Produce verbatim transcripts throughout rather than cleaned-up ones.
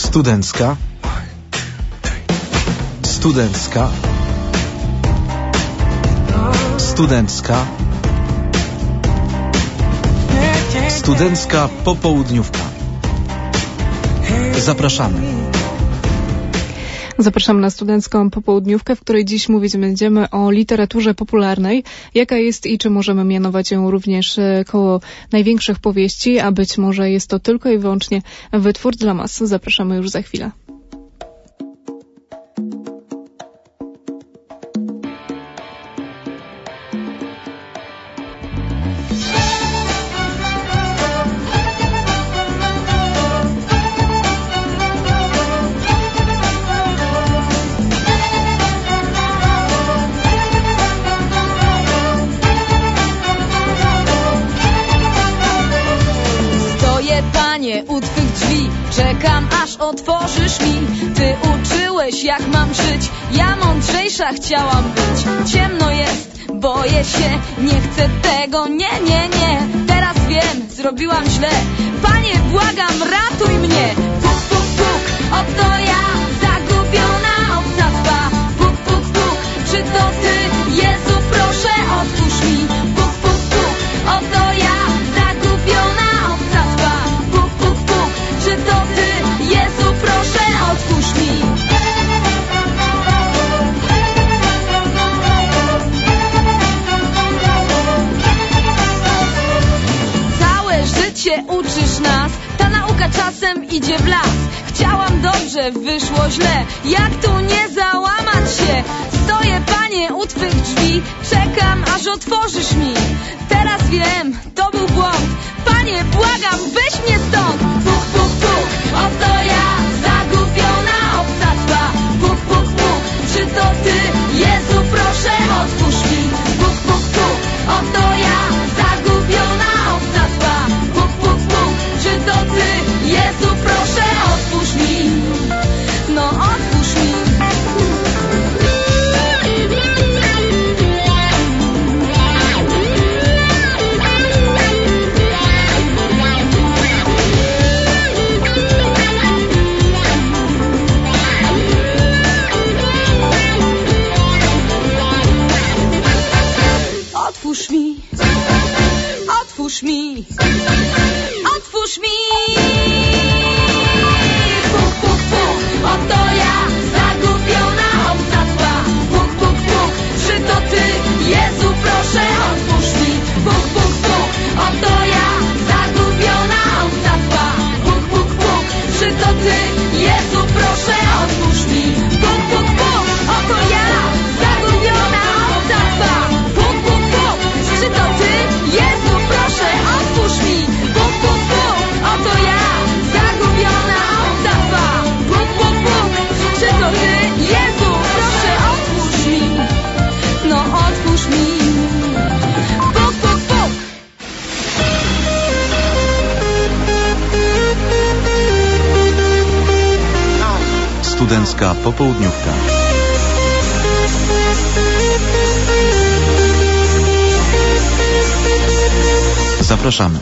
Studencka. Studencka. Studencka. Studencka popołudniówka. Zapraszamy. Zapraszamy na studencką popołudniówkę, w której dziś mówić będziemy o literaturze popularnej. Jaka jest i czy możemy mianować ją również koło największych powieści, a być może jest to tylko i wyłącznie wytwór dla mas. Zapraszamy już za chwilę. U twych drzwi czekam, aż otworzysz mi. Ty uczyłeś, jak mam żyć, ja mądrzejsza chciałam być. Ciemno jest, boję się, nie chcę tego, nie, nie, nie. Teraz wiem, zrobiłam źle. Panie, błagam, ratuj mnie. Puk, puk, puk, oto ja, zagubiona obca twa. Puk, puk, puk, czy to ty? Jezu, proszę, otwórz mi. Puk, puk, puk, oto ja, zagubiona obca twa. Puk, puk, puk, czy to ty? Jezu, proszę, otwórz mi. Całe życie uczysz nas, ta nauka czasem idzie w las. Chciałam dobrze, wyszło źle, jak tu nie załamać się? Stoję, Panie, u twych drzwi, czekam, aż otworzysz mi. Teraz wiem, to był błąd. Panie, błagam, weź mnie stąd. Puk, puk, puk, oto ja, zagubiona obca twa. Puk, puk, puk, czy to ty? Jezu, proszę, otwórz mi. Puk, puk, puk, oto ja, zagubiona obca twa. Puk, puk, puk, czy to ty? Jezu, proszę, otwórz mi. No, otwórz mi. Otwórz mi, otwórz mi, otwórz mi. Puk, puk, puk, oto ja, zagubiona obca twa. Puk, puk, puk, czy to ty? Jezu, proszę, otwórz mi. Puk, puk, puk, oto ja, zagubiona obca twa. Puk, puk, puk, czy to ty? Jezu, proszę, otwórz mi. Puk, puk, puk, oto ja, zagubiona obca twa. Puk, puk, puk, czy to ty? Jezu, proszę, otwórz mi. Puk, puk, puk, oto ja, zagubiona obca twa. Puk, puk, puk, czy to ty? Jezu, proszę, otwórz mi. No, otwórz mi. Puk, puk, puk. Studencka popołudniówka. Zapraszamy.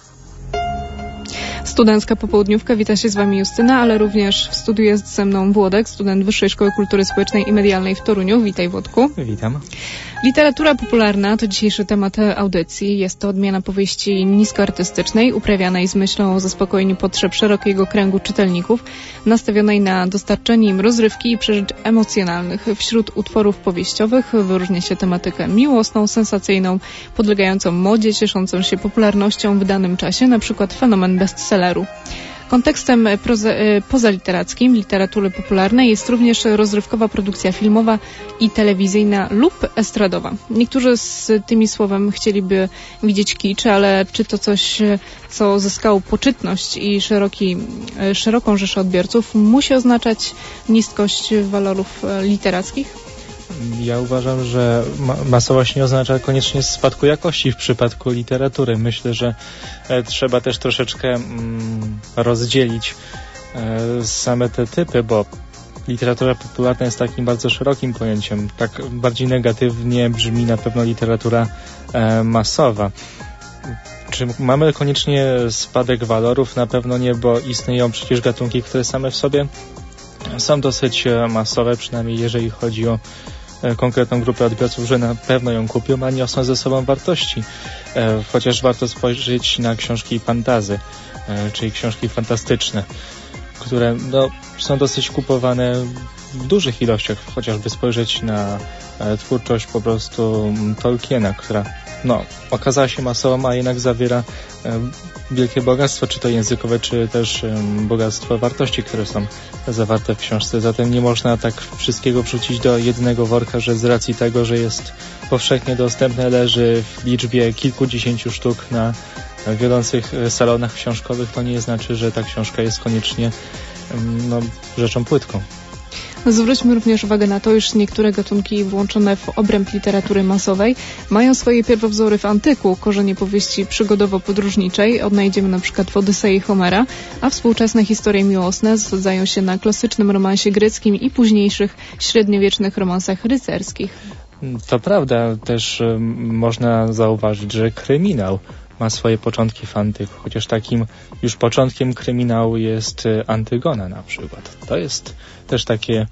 Studencka popołudniówka, wita się z Wami Justyna, ale również w studiu jest ze mną Włodek, student Wyższej Szkoły Kultury Społecznej i Medialnej w Toruniu. Witaj, Włodku. Witam. Literatura popularna to dzisiejszy temat audycji. Jest to odmiana powieści niskoartystycznej, uprawianej z myślą o zaspokojeniu potrzeb szerokiego kręgu czytelników, nastawionej na dostarczenie im rozrywki i przeżyć emocjonalnych. Wśród utworów powieściowych wyróżnia się tematykę miłosną, sensacyjną, podlegającą modzie, cieszącą się popularnością w danym czasie, na przykład fenomen bestselleru. Kontekstem proza, pozaliterackim literatury popularnej jest również rozrywkowa produkcja filmowa i telewizyjna lub estradowa. Niektórzy z tymi słowem chcieliby widzieć kicz, ale czy to coś, co zyskało poczytność i szeroki, szeroką rzeszę odbiorców, musi oznaczać niskość walorów literackich? Ja uważam, że ma- masowość nie oznacza koniecznie spadku jakości w przypadku literatury. Myślę, że e, trzeba też troszeczkę mm, rozdzielić e, same te typy, bo literatura popularna jest takim bardzo szerokim pojęciem. Tak bardziej negatywnie brzmi na pewno literatura e, masowa. czy mamy koniecznie spadek walorów? Na pewno nie, bo istnieją przecież gatunki, które same w sobie są dosyć masowe, przynajmniej jeżeli chodzi o konkretną grupę odbiorców, że na pewno ją kupią, a niosą ze sobą wartości. Chociaż warto spojrzeć na książki fantasy, czyli książki fantastyczne, które no, są dosyć kupowane w dużych ilościach. Chociażby spojrzeć na twórczość po prostu Tolkiena, która no, okazała się masową, a jednak zawiera wielkie bogactwo, czy to językowe, czy też bogactwo wartości, które są zawarte w książce. Zatem nie można tak wszystkiego wrzucić do jednego worka, że z racji tego, że jest powszechnie dostępne, leży w liczbie kilkudziesięciu sztuk na wiodących salonach książkowych, to nie znaczy, że ta książka jest koniecznie no, rzeczą płytką. Zwróćmy również uwagę na to, iż niektóre gatunki włączone w obręb literatury masowej mają swoje pierwowzory w antyku, korzenie powieści przygodowo-podróżniczej. Odnajdziemy na przykład w Odysei Homera, a współczesne historie miłosne zasadzają się na klasycznym romansie greckim i późniejszych średniowiecznych romansach rycerskich. To prawda, też y, można zauważyć, że kryminał ma swoje początki w antyku, chociaż takim już początkiem kryminału jest Antygona na przykład. To jest też takie,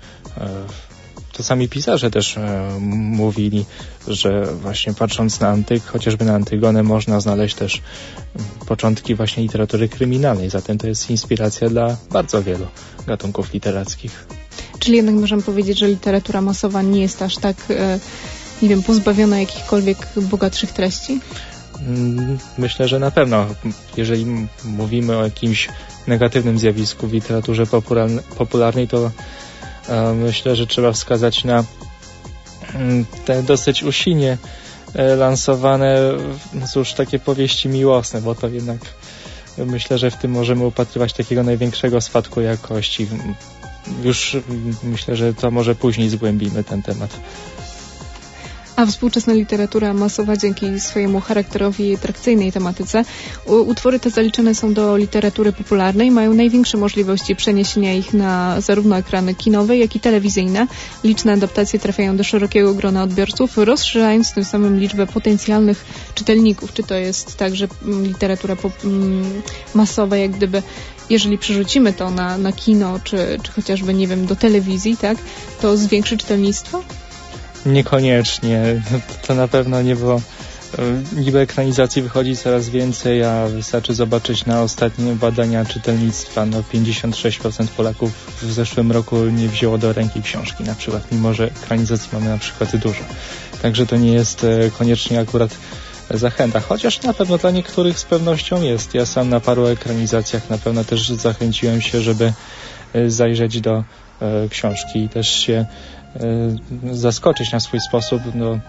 to sami pisarze też mówili, że właśnie patrząc na antyk, chociażby na Antygonę, można znaleźć też początki właśnie literatury kryminalnej, zatem to jest inspiracja dla bardzo wielu gatunków literackich. Czyli jednak możemy powiedzieć, że literatura masowa nie jest aż tak, nie wiem, pozbawiona jakichkolwiek bogatszych treści? Myślę, że na pewno. Jeżeli mówimy o jakimś negatywnym zjawisku w literaturze popularnej, to e, myślę, że trzeba wskazać na te dosyć usilnie e, lansowane no cóż, takie powieści miłosne, bo to jednak myślę, że w tym możemy upatrywać takiego największego spadku jakości. Już myślę, że to może później zgłębimy ten temat. A współczesna literatura masowa dzięki swojemu charakterowi i atrakcyjnej tematyce, utwory te zaliczone są do literatury popularnej, mają największe możliwości przeniesienia ich na zarówno ekrany kinowe, jak i telewizyjne. Liczne adaptacje trafiają do szerokiego grona odbiorców, rozszerzając tym samym liczbę potencjalnych czytelników. Czy to jest tak, że literatura masowa, jak gdyby jeżeli przerzucimy to na, na kino, czy, czy chociażby, nie wiem, do telewizji, tak, to zwiększy czytelnictwo? Niekoniecznie. To na pewno nie było. Niby ekranizacji wychodzi coraz więcej, a wystarczy zobaczyć na ostatnie badania czytelnictwa. No pięćdziesiąt sześć procent Polaków w zeszłym roku nie wzięło do ręki książki na przykład, mimo że ekranizacji mamy na przykład dużo. Także to nie jest koniecznie akurat zachęta, chociaż na pewno dla niektórych z pewnością jest. Ja sam na paru ekranizacjach na pewno też zachęciłem się, żeby zajrzeć do e, książki i też się e, zaskoczyć na swój sposób. No,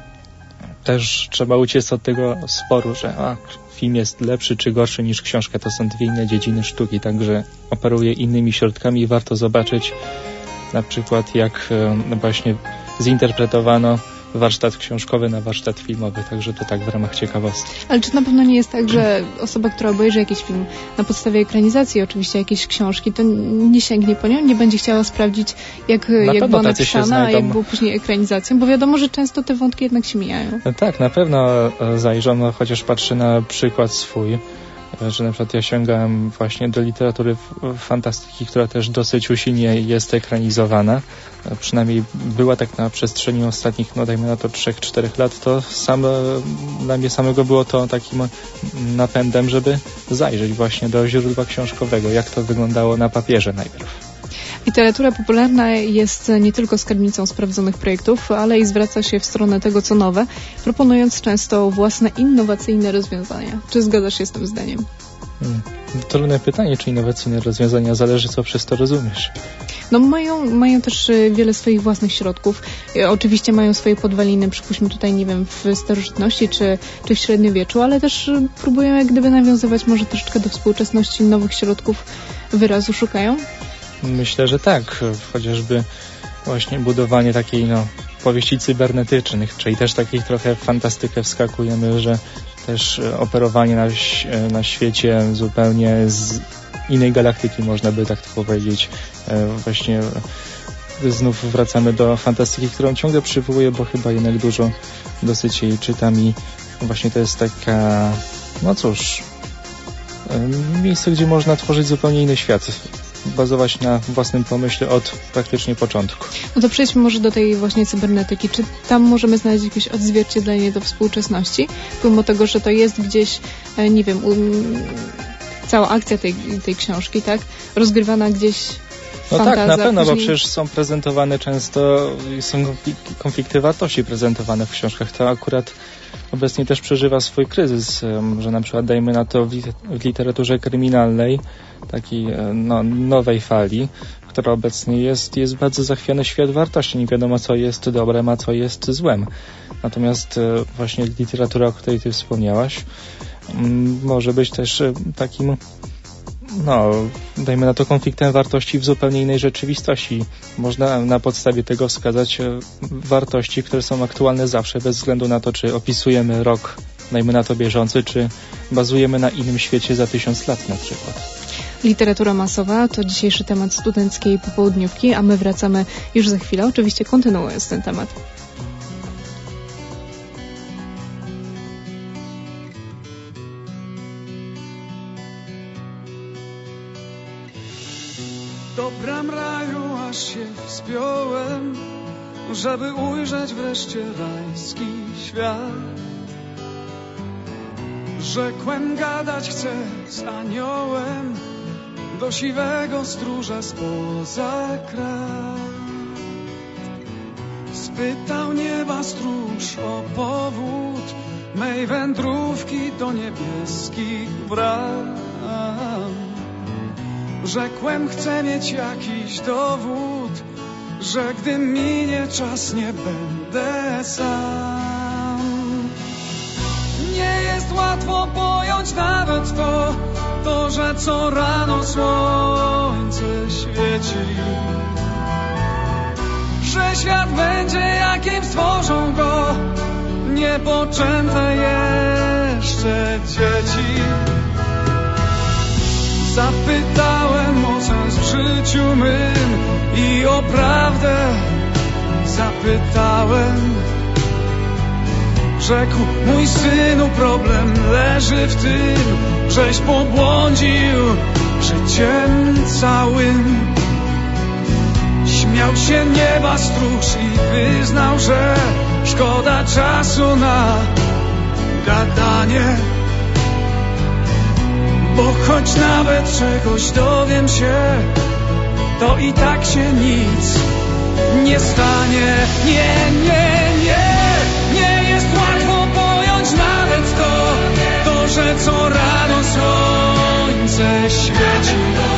też trzeba uciec od tego sporu, że a, film jest lepszy czy gorszy niż książka. To są dwie inne dziedziny sztuki, także operuje innymi środkami i warto zobaczyć na przykład jak e, właśnie zinterpretowano warsztat książkowy na warsztat filmowy, także to tak w ramach ciekawostki. Ale czy na pewno nie jest tak, że osoba, która obejrzy jakiś film na podstawie ekranizacji, oczywiście jakiejś książki, to nie sięgnie po nią, nie będzie chciała sprawdzić, jak, jak była napisana, a jak było później ekranizacją, bo wiadomo, że często te wątki jednak się mijają. No tak, na pewno zajrzą, no, chociaż patrzy na przykład swój, że na przykład ja sięgałem właśnie do literatury fantastyki, która też dosyć usilnie jest ekranizowana. Przynajmniej była tak na przestrzeni ostatnich, no dajmy na to trzech czterech lat, to sam, dla mnie samego było to takim napędem, żeby zajrzeć właśnie do źródła książkowego, jak to wyglądało na papierze najpierw. Literatura popularna jest nie tylko skarbnicą sprawdzonych projektów, ale i zwraca się w stronę tego, co nowe, proponując często własne innowacyjne rozwiązania. Czy zgadzasz się z tym zdaniem? Hmm. Trudne pytanie, czy innowacyjne rozwiązania, zależy co przez to rozumiesz. No mają, mają też wiele swoich własnych środków. Oczywiście mają swoje podwaliny, przypuśćmy tutaj, nie wiem, w starożytności czy, czy w średniowieczu, ale też próbują jak gdyby nawiązywać może troszeczkę do współczesności, nowych środków wyrazu szukają. Myślę, że tak. Chociażby właśnie budowanie takiej no, powieści cybernetycznych, czyli też takiej trochę w fantastykę wskakujemy, że też operowanie na, na świecie zupełnie z innej galaktyki, można by tak to powiedzieć. Właśnie znów wracamy do fantastyki, którą ciągle przywołuję, bo chyba jednak dużo dosyć jej czytam i właśnie to jest taka No cóż, miejsce, gdzie można tworzyć zupełnie inny świat, bazować na własnym pomyśle od praktycznie początku. No to przejdźmy może do tej właśnie cybernetyki. Czy tam możemy znaleźć jakieś odzwierciedlenie do współczesności? Pomimo tego, że to jest gdzieś, nie wiem, um, cała akcja tej, tej książki, tak? Rozgrywana gdzieś No fantazja, tak, na pewno, później... bo przecież są prezentowane często, są konflikty wartości prezentowane w książkach. To akurat obecnie też przeżywa swój kryzys, że na przykład dajmy na to w literaturze kryminalnej, takiej no, nowej fali, która obecnie jest, jest bardzo zachwiany świat wartości. Nie wiadomo, co jest dobrem, a co jest złem. Natomiast właśnie literatura, o której ty wspomniałaś, może być też takim, no, dajmy na to, konfliktem wartości w zupełnie innej rzeczywistości. Można na podstawie tego wskazać wartości, które są aktualne zawsze, bez względu na to, czy opisujemy rok, dajmy na to, bieżący, czy bazujemy na innym świecie za tysiąc lat na przykład. Literatura masowa to dzisiejszy temat studenckiej popołudniówki, a my wracamy już za chwilę, oczywiście kontynuując ten temat. Do bram raju aż się wspiąłem, żeby ujrzeć wreszcie rajski świat. Rzekłem, gadać chcę z aniołem, do siwego stróża spoza krat. Spytał nieba stróż o powód mej wędrówki do niebieskich bram. Rzekłem, chcę mieć jakiś dowód, że gdy minie czas, nie będę sam. Nie jest łatwo pojąć nawet to, to, że co rano słońce świeci, że świat będzie, jakim stworzą go niepoczęte jeszcze dzieci. Zapytałem o sens w życiu mym i o prawdę zapytałem. Rzekł, mój synu, problem leży w tym, żeś pobłądził życiem całym. Śmiał się nieba stróż i wyznał, że szkoda czasu na gadanie, bo choć nawet czegoś dowiem się, to i tak się nic nie stanie. Nie, nie, nie, nie jest łatwo pojąć nawet to, to, że co rano słońce świeci,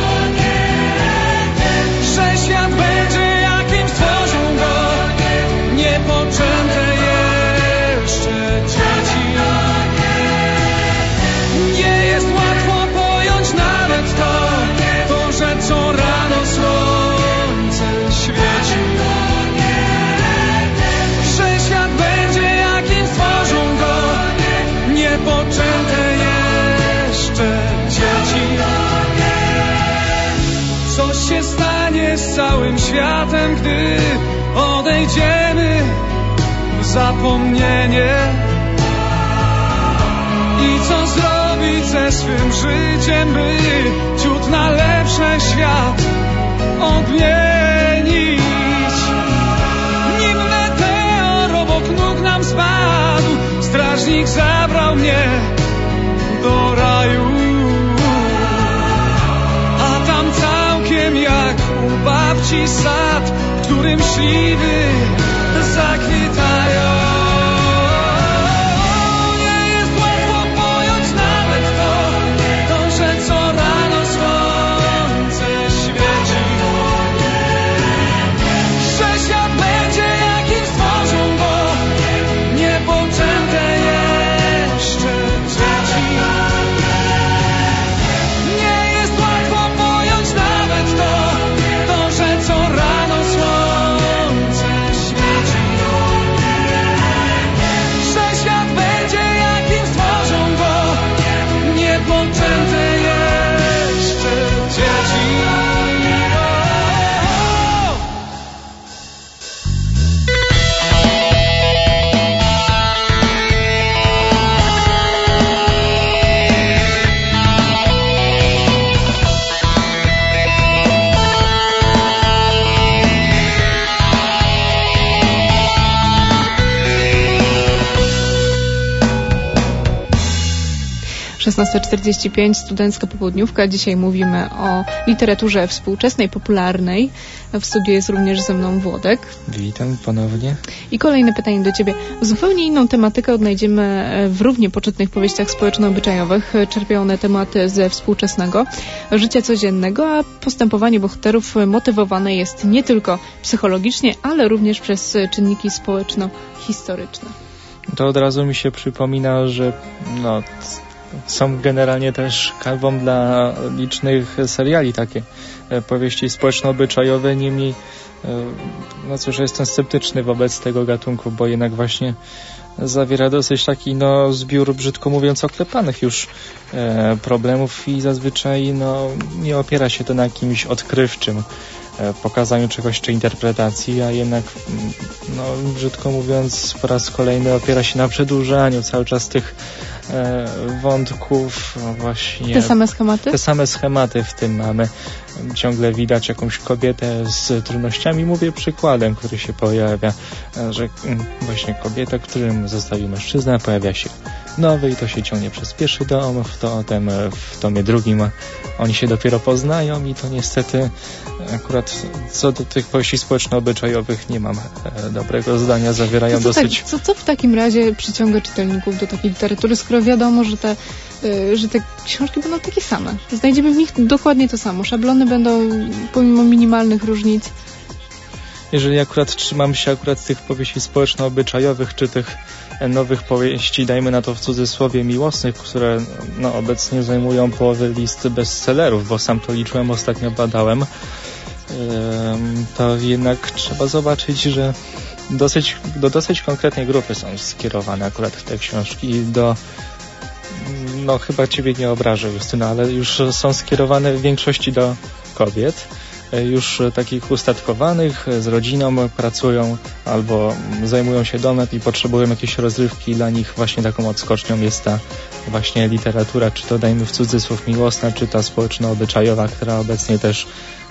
że świat będzie, jakim stworzą go niepoczęte jeszcze dzieci. Nie jest łatwo pojąć nawet to, to, że co rano słońce świeci, że świat będzie, jakim stworzą go niepoczęte jeszcze dzieci. Co się stanie z całym światem, gdy odejdziemy w zapomnienie? I co zrobić ze swym życiem, by ciut na lepsze świat odmienić? Nim meteor obok nóg nam spadł, strażnik zabrał mnie do raju, a tam całkiem jak u babci sad, w którym śliwy zakwitają. szesnasta czterdzieści pięć, Studencka Popołudniówka. Dzisiaj mówimy o literaturze współczesnej, popularnej. W studiu jest również ze mną Włodek. Witam ponownie. I kolejne pytanie do Ciebie. Zupełnie inną tematykę odnajdziemy w równie poczytnych powieściach społeczno-obyczajowych. Czerpią one tematy ze współczesnego życia codziennego, a postępowanie bohaterów motywowane jest nie tylko psychologicznie, ale również przez czynniki społeczno-historyczne. To od razu mi się przypomina, że no, są generalnie też kanwą dla licznych seriali takie powieści społeczno-obyczajowe, niemniej no cóż, jestem sceptyczny wobec tego gatunku, bo jednak właśnie zawiera dosyć taki no zbiór, brzydko mówiąc, oklepanych już e, problemów i zazwyczaj no nie opiera się to na jakimś odkrywczym e, pokazaniu czegoś czy interpretacji, a jednak no brzydko mówiąc po raz kolejny opiera się na przedłużaniu cały czas tych e, wątków właśnie. Te same schematy? Te same schematy w tym mamy. Ciągle widać jakąś kobietę z trudnościami. Mówię przykładem, który się pojawia, że właśnie kobieta, którym zostawił mężczyzna, pojawia się nowy i to się ciągnie przez pierwszy dom, w to potem w tomie drugim oni się dopiero poznają i to niestety akurat co do tych powieści społeczno-obyczajowych nie mam dobrego zdania, zawierają to co dosyć... Tak, co, co w takim razie przyciąga czytelników do takiej literatury, skoro wiadomo, że te, że te książki będą takie same. Znajdziemy w nich dokładnie to samo. Szablony będą pomimo minimalnych różnic. Jeżeli akurat trzymamy się akurat tych powieści społeczno-obyczajowych, czy tych nowych powieści, dajmy na to w cudzysłowie, miłosnych, które no, obecnie zajmują połowę listy bestsellerów, bo sam to liczyłem, ostatnio badałem, to jednak trzeba zobaczyć, że dosyć, do dosyć konkretnej grupy są skierowane akurat te książki, do no chyba Ciebie nie obrażę, Justyna, ale już są skierowane w większości do kobiet, już takich ustatkowanych, z rodziną pracują albo zajmują się domem i potrzebują jakiejś rozrywki. Dla nich właśnie taką odskocznią jest ta właśnie literatura, czy to dajmy w cudzysłów miłosna, czy ta społeczno-obyczajowa, która obecnie też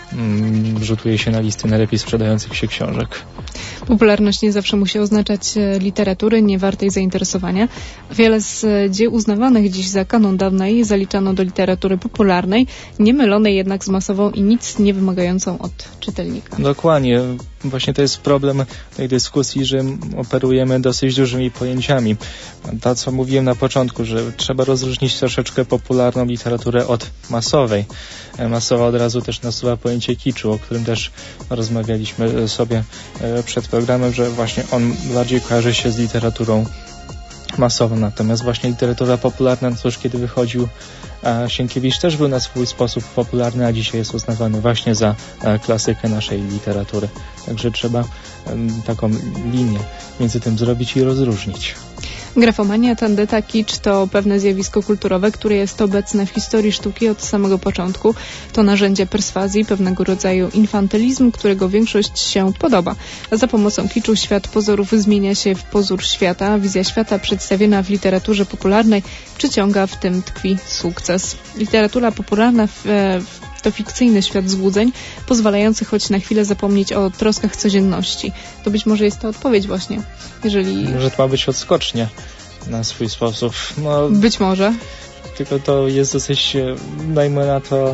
mm, rzutuje się na listy najlepiej sprzedających się książek. Popularność nie zawsze musi oznaczać literatury niewartej zainteresowania. Wiele z dzieł uznawanych dziś za kanon dawnej zaliczano do literatury popularnej, nie mylonej jednak z masową i nic nie wymagającą od czytelnika. Dokładnie. Właśnie to jest problem tej dyskusji, że operujemy dosyć dużymi pojęciami. To, co mówiłem na początku, że trzeba rozróżnić troszeczkę popularną literaturę od masowej. Masowa od razu też nasuwa pojęcie kiczu, o którym też rozmawialiśmy sobie przed programem, że właśnie on bardziej kojarzy się z literaturą masową. Natomiast właśnie literatura popularna, no cóż, kiedy wychodził a Sienkiewicz też był na swój sposób popularny, a dzisiaj jest uznawany właśnie za klasykę naszej literatury. Także trzeba um, taką linię między tym zrobić i rozróżnić. Grafomania, tandeta, kicz to pewne zjawisko kulturowe, które jest obecne w historii sztuki od samego początku. To narzędzie perswazji, pewnego rodzaju infantylizm, którego większość się podoba. Za pomocą kiczu świat pozorów zmienia się w pozór świata. Wizja świata przedstawiona w literaturze popularnej przyciąga, w tym tkwi sukces. Literatura popularna w, w to fikcyjny świat złudzeń, pozwalający choć na chwilę zapomnieć o troskach codzienności. To być może jest to odpowiedź właśnie, jeżeli... Może to ma być odskocznie na swój sposób. No, być może. Tylko to jest dosyć, dajmy na to,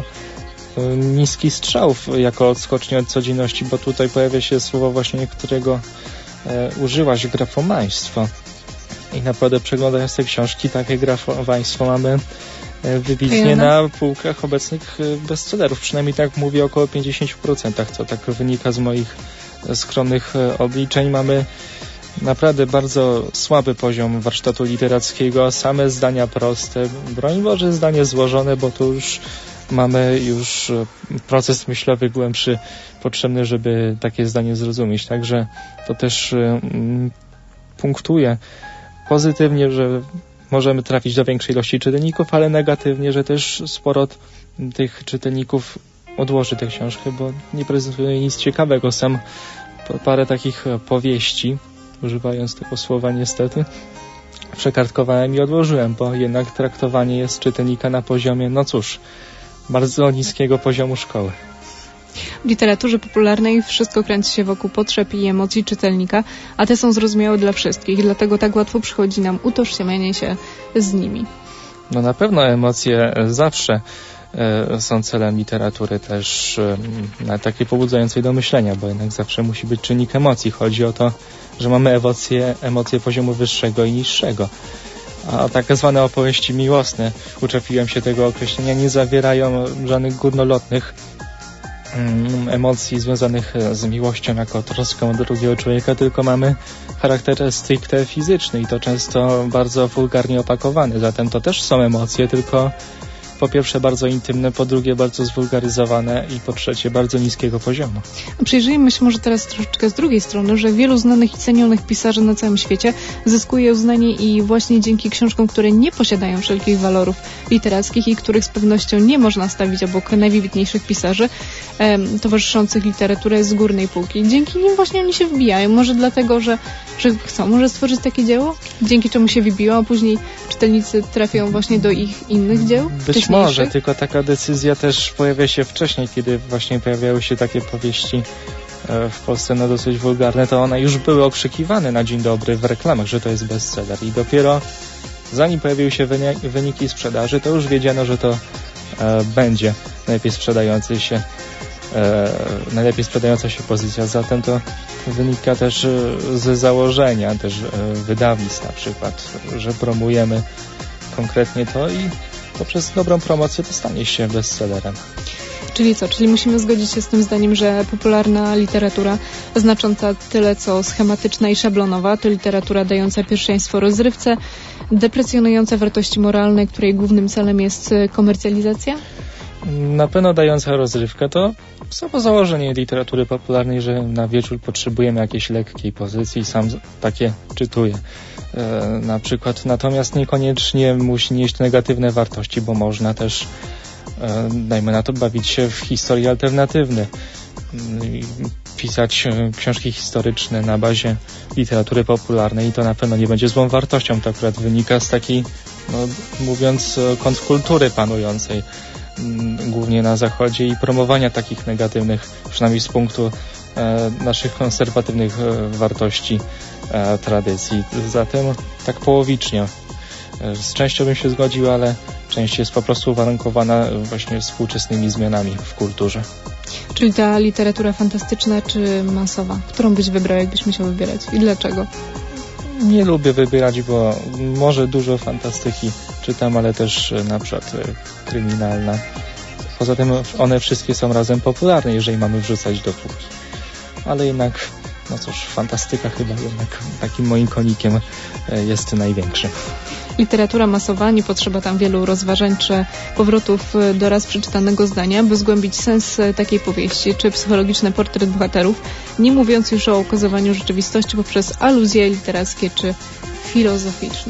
niski strzał jako odskocznie od codzienności, bo tutaj pojawia się słowo właśnie, którego e, użyłaś, grafomaństwo. I naprawdę przeglądając te książki, takie grafomaństwo mamy wybitnie na półkach obecnych bestsellerów. Przynajmniej tak mówię, około pięćdziesiąt procent. To tak wynika z moich skromnych obliczeń. Mamy naprawdę bardzo słaby poziom warsztatu literackiego. Same zdania proste. Broń Boże, zdanie złożone, bo to już mamy już proces myślowy głębszy potrzebny, żeby takie zdanie zrozumieć. Także to też mm, punktuje pozytywnie, że możemy trafić do większej ilości czytelników, ale negatywnie, że też sporo tych czytelników odłoży tę książkę, bo nie prezentuje nic ciekawego. Sam parę takich powieści, używając tego słowa niestety, przekartkowałem i odłożyłem, bo jednak traktowanie jest czytelnika na poziomie, no cóż, bardzo niskiego poziomu szkoły. W literaturze popularnej wszystko kręci się wokół potrzeb i emocji czytelnika, a te są zrozumiałe dla wszystkich, dlatego tak łatwo przychodzi nam utożsamianie się z nimi. No na pewno emocje zawsze e, są celem literatury też e, takiej pobudzającej do myślenia, bo jednak zawsze musi być czynnik emocji. Chodzi o to, że mamy emocje, emocje poziomu wyższego i niższego. A tak zwane opowieści miłosne, uczepiłem się tego określenia, nie zawierają żadnych górnolotnych mm, emocji związanych z miłością jako troską drugiego człowieka, tylko mamy charakter stricte fizyczny i to często bardzo wulgarnie opakowany. Zatem to też są emocje, tylko po pierwsze bardzo intymne, po drugie bardzo zwulgaryzowane i po trzecie bardzo niskiego poziomu. Przyjrzyjmy się może teraz troszeczkę z drugiej strony, że wielu znanych i cenionych pisarzy na całym świecie zyskuje uznanie i właśnie dzięki książkom, które nie posiadają wszelkich walorów literackich i których z pewnością nie można stawić obok najwybitniejszych pisarzy em, towarzyszących literaturę z górnej półki. Dzięki nim właśnie oni się wbijają. Może dlatego, że, że chcą może stworzyć takie dzieło, dzięki czemu się wybiją, a później czytelnicy trafią właśnie do ich innych dzieł? Być może, tylko taka decyzja też pojawia się wcześniej, kiedy właśnie pojawiały się takie powieści w Polsce no dosyć wulgarne, to one już były okrzykiwane na dzień dobry w reklamach, że to jest bestseller i dopiero zanim pojawiły się wyniki sprzedaży, to już wiedziano, że to e, będzie najlepiej sprzedający się e, najlepiej sprzedająca się pozycja, zatem to wynika też e, ze założenia też e, wydawnictw na przykład, że promujemy konkretnie to i poprzez dobrą promocję to stanie się bestsellerem. Czyli co? Czyli musimy zgodzić się z tym zdaniem, że popularna literatura znacząca tyle co schematyczna i szablonowa, to literatura dająca pierwszeństwo rozrywce, deprecjonująca wartości moralne, której głównym celem jest komercjalizacja? Na pewno dająca rozrywkę to samo założenie literatury popularnej, że na wieczór potrzebujemy jakiejś lekkiej pozycji, sam takie czytuję. E, na przykład, natomiast niekoniecznie musi nieść negatywne wartości, bo można też, e, dajmy na to, bawić się w historie alternatywne, i pisać e, książki historyczne na bazie literatury popularnej i to na pewno nie będzie złą wartością. To akurat wynika z takiej, no, mówiąc, kontrkultury panującej głównie na Zachodzie i promowania takich negatywnych, przynajmniej z punktu e, naszych konserwatywnych e, wartości, e, tradycji. Zatem tak połowicznie. E, z częścią bym się zgodził, ale część jest po prostu uwarunkowana właśnie współczesnymi zmianami w kulturze. Czyli ta literatura fantastyczna czy masowa? Którą byś wybrał, jakbyś musiał wybierać? I dlaczego? Nie lubię wybierać, bo może dużo fantastyki czytam, ale też na przykład kryminalna. Poza tym one wszystkie są razem popularne, jeżeli mamy wrzucać do półki. Ale jednak, no cóż, fantastyka chyba jednak takim moim konikiem jest największy. Literatura masowa, nie potrzeba tam wielu rozważań czy powrotów do raz przeczytanego zdania, by zgłębić sens takiej powieści, czy psychologiczny portret bohaterów, nie mówiąc już o ukazywaniu rzeczywistości poprzez aluzje literackie czy filozoficzne.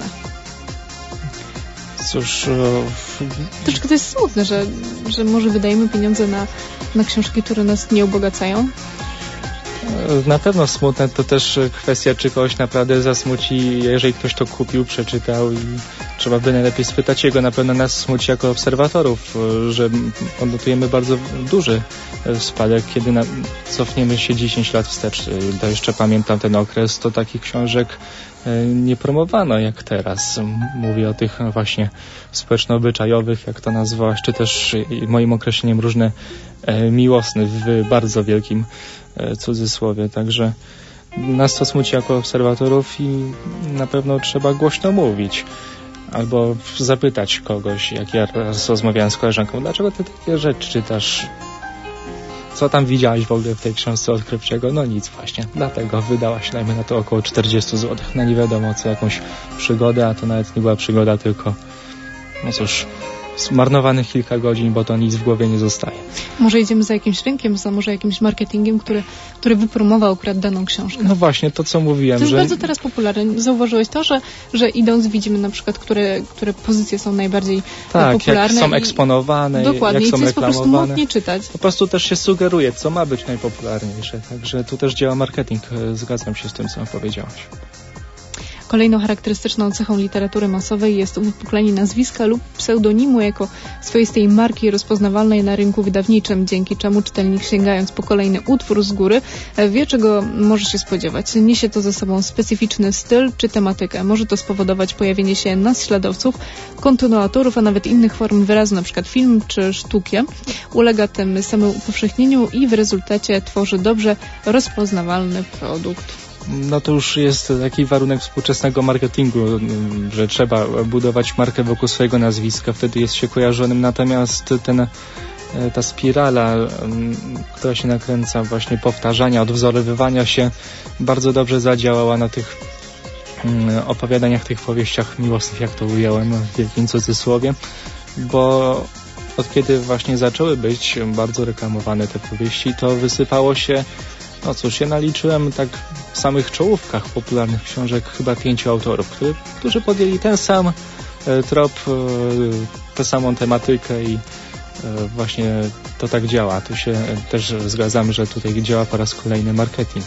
Cóż... Troszkę to jest smutne, że, że może wydajemy pieniądze na, na książki, które nas nie ubogacają. Na pewno smutne to też kwestia, czy kogoś naprawdę zasmuci, jeżeli ktoś to kupił, przeczytał i trzeba by najlepiej spytać jego. Na pewno nas smuci jako obserwatorów, że odnotujemy bardzo duży spadek. Kiedy na, cofniemy się dziesięć lat wstecz, to jeszcze pamiętam ten okres, to takich książek nie promowano jak teraz. Mówię o tych właśnie społeczno-obyczajowych, jak to nazwałaś, czy też moim określeniem różne miłosne w bardzo wielkim cudzysłowie. Także nas to smuci jako obserwatorów i na pewno trzeba głośno mówić. Albo zapytać kogoś, jak ja raz rozmawiałem z koleżanką, dlaczego ty takie rzeczy czytasz? Co tam widziałaś w ogóle w tej książce odkrywczego? No nic właśnie. Dlatego wydałaś, dajmy na to, około czterdzieści złotych na nie wiadomo co, jakąś przygodę, a to nawet nie była przygoda, tylko no cóż, zmarnowanych kilka godzin, bo to nic w głowie nie zostaje. Może idziemy za jakimś rynkiem, za może jakimś marketingiem, który, który wypromował akurat daną książkę. No właśnie, to co mówiłem. To jest że... bardzo teraz popularne. Zauważyłeś to, że, że idąc widzimy na przykład, które, które pozycje są najbardziej tak, popularne. Jak są eksponowane, dokładnie, jak są i to jest reklamowane. Po prostu mocniej czytać. Po prostu też się sugeruje, co ma być najpopularniejsze. Także tu też działa marketing. Zgadzam się z tym, co powiedziałaś. Kolejną charakterystyczną cechą literatury masowej jest uwypuklenie nazwiska lub pseudonimu jako swoistej marki rozpoznawalnej na rynku wydawniczym, dzięki czemu czytelnik, sięgając po kolejny utwór z góry, wie, czego może się spodziewać. Niesie to ze sobą specyficzny styl czy tematykę. Może to spowodować pojawienie się naśladowców, kontynuatorów, a nawet innych form wyrazu, np. film czy sztuki. Ulega tym samemu upowszechnieniu i w rezultacie tworzy dobrze rozpoznawalny produkt. No to już jest taki warunek współczesnego marketingu, że trzeba budować markę wokół swojego nazwiska, wtedy jest się kojarzonym, natomiast ten, ta spirala, która się nakręca właśnie powtarzania, odwzorowywania się, bardzo dobrze zadziałała na tych opowiadaniach, tych powieściach miłosnych, jak to ująłem w wielkim cudzysłowie, bo od kiedy właśnie zaczęły być bardzo reklamowane te powieści, to wysypało się, no cóż, ja naliczyłem tak w samych czołówkach popularnych książek chyba pięciu autorów, który, którzy podjęli ten sam e, trop, e, tę samą tematykę i e, właśnie to tak działa. Tu się też zgadzam, że tutaj działa po raz kolejny marketing.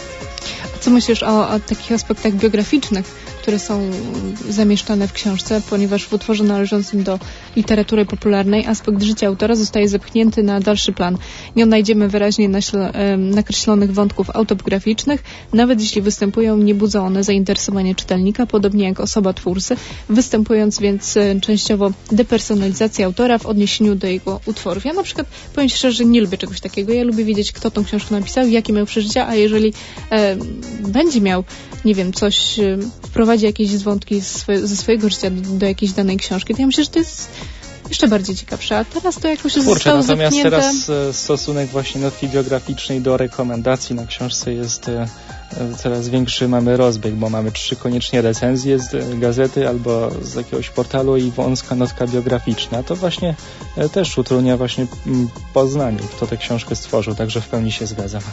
A co myślisz o, o takich aspektach biograficznych, które są zamieszczane w książce, ponieważ w utworze należącym do literatury popularnej aspekt życia autora zostaje zepchnięty na dalszy plan. Nie odnajdziemy wyraźnie naśle, e, nakreślonych wątków autobiograficznych, nawet jeśli występują, nie budzą one zainteresowania czytelnika, podobnie jak osoba twórcy, występując więc e, częściowo depersonalizacja autora w odniesieniu do jego utworów. Ja na przykład, powiem ci szczerze, nie lubię czegoś takiego. Ja lubię wiedzieć, kto tą książkę napisał, jakie miał przeżycia, a jeżeli e, będzie miał, nie wiem, coś, e, wprowadzić jakieś wątki swe, ze swojego życia do, do jakiejś danej książki, to ja myślę, że to jest jeszcze bardziej ciekawsze, a teraz to jakoś Kurczę, zostało natomiast zepchnięte. teraz e, stosunek właśnie notki biograficznej do rekomendacji na książce jest e, coraz większy, mamy rozbieg, bo mamy trzy koniecznie recenzje z e, gazety albo z jakiegoś portalu i wąska notka biograficzna. To właśnie e, też utrudnia właśnie m, poznanie, kto tę książkę stworzył, także w pełni się zgadzam.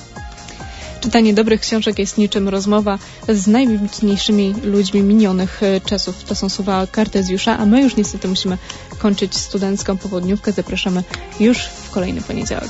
Czytanie dobrych książek jest niczym rozmowa z najwybitniejszymi ludźmi minionych czasów. To są słowa Kartezjusza, a my już niestety musimy kończyć studencką popołudniówkę. Zapraszamy już w kolejny poniedziałek.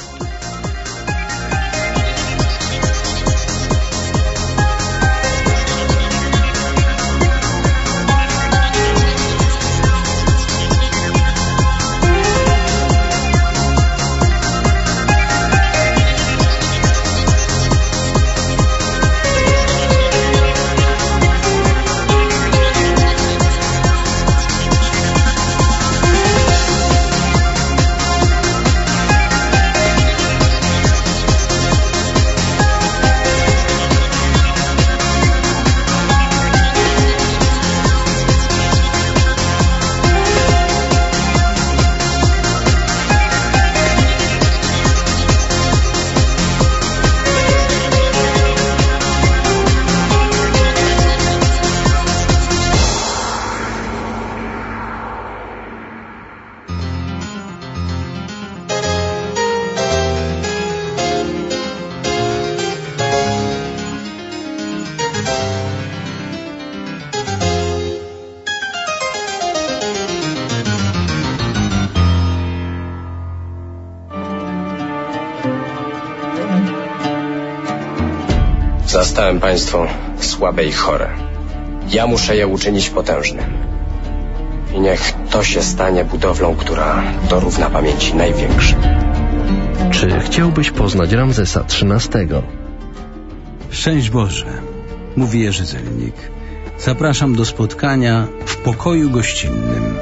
Zastałem państwo słabe i chore. Ja muszę je uczynić potężnym. I niech to się stanie budowlą, która dorówna pamięci największym. Czy chciałbyś poznać Ramzesa trzynastego? Szczęść Boże, mówi Jerzy Zelnik. Zapraszam do spotkania w pokoju gościnnym.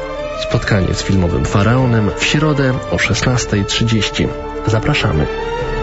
Spotkanie z filmowym Faraonem w środę o szesnasta trzydzieści. Zapraszamy.